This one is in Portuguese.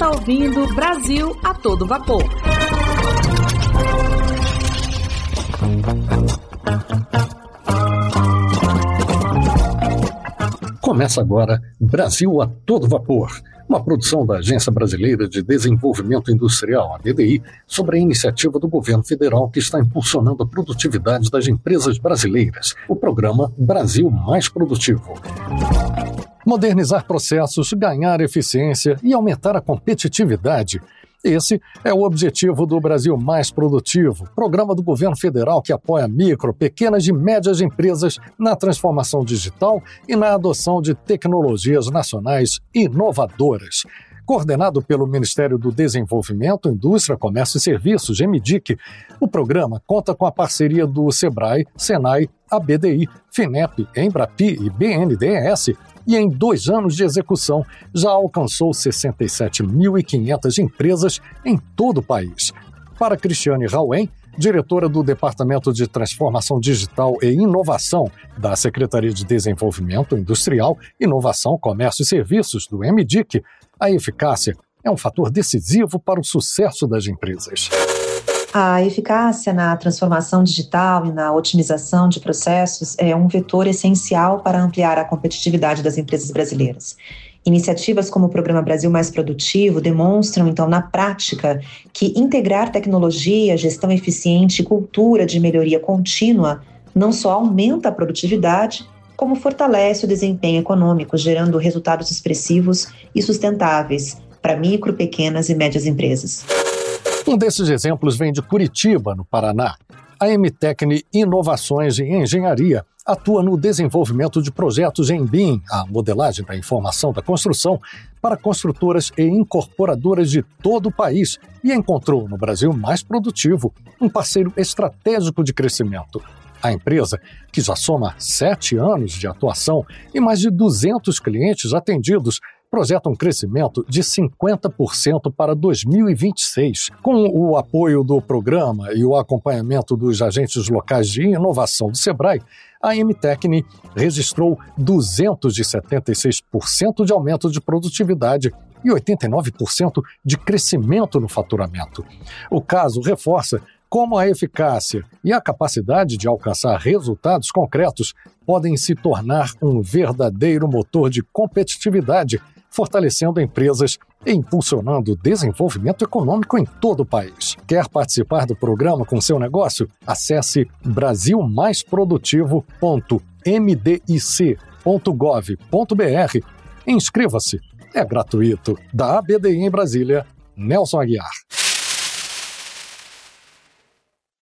está ouvindo Brasil a todo vapor. Começa agora Brasil a todo vapor, uma produção da Agência Brasileira de Desenvolvimento Industrial, a BDI, sobre a iniciativa do governo federal que está impulsionando a produtividade das empresas brasileiras, o programa Brasil Mais Produtivo. Modernizar processos, ganhar eficiência e aumentar a competitividade. Esse é o objetivo do Brasil Mais Produtivo, programa do governo federal que apoia micro, pequenas e médias empresas na transformação digital e na adoção de tecnologias nacionais inovadoras. Coordenado pelo Ministério do Desenvolvimento, Indústria, Comércio e Serviços, MDIC, o programa conta com a parceria do SEBRAE, SENAI, a BDI, FINEP, Embrapi e BNDES, e em 2 anos de execução já alcançou 67.500 empresas em todo o país. Para Cristiane Rauen, diretora do Departamento de Transformação Digital e Inovação da Secretaria de Desenvolvimento Industrial, Inovação, Comércio e Serviços, do MDIC, a eficácia é um fator decisivo para o sucesso das empresas. A eficácia na transformação digital e na otimização de processos é um vetor essencial para ampliar a competitividade das empresas brasileiras. Iniciativas como o Programa Brasil Mais Produtivo demonstram, então, na prática, que integrar tecnologia, gestão eficiente e cultura de melhoria contínua não só aumenta a produtividade, como fortalece o desempenho econômico, gerando resultados expressivos e sustentáveis para micro, pequenas e médias empresas. Um desses exemplos vem de Curitiba, no Paraná. A MTecne Inovações em Engenharia atua no desenvolvimento de projetos em BIM, a modelagem da informação da construção, para construtoras e incorporadoras de todo o país e encontrou no Brasil Mais Produtivo um parceiro estratégico de crescimento. A empresa, que já soma 7 anos de atuação e mais de 200 clientes atendidos, projeta um crescimento de 50% para 2026. Com o apoio do programa e o acompanhamento dos agentes locais de inovação do SEBRAE, a MTecne registrou 276% de aumento de produtividade e 89% de crescimento no faturamento. O caso reforça como a eficácia e a capacidade de alcançar resultados concretos podem se tornar um verdadeiro motor de competitividade, fortalecendo empresas e impulsionando o desenvolvimento econômico em todo o país. Quer participar do programa com seu negócio? Acesse brasilmaisprodutivo.mdic.gov.br e inscreva-se. É gratuito. Da ABDI em Brasília, Nelson Aguiar.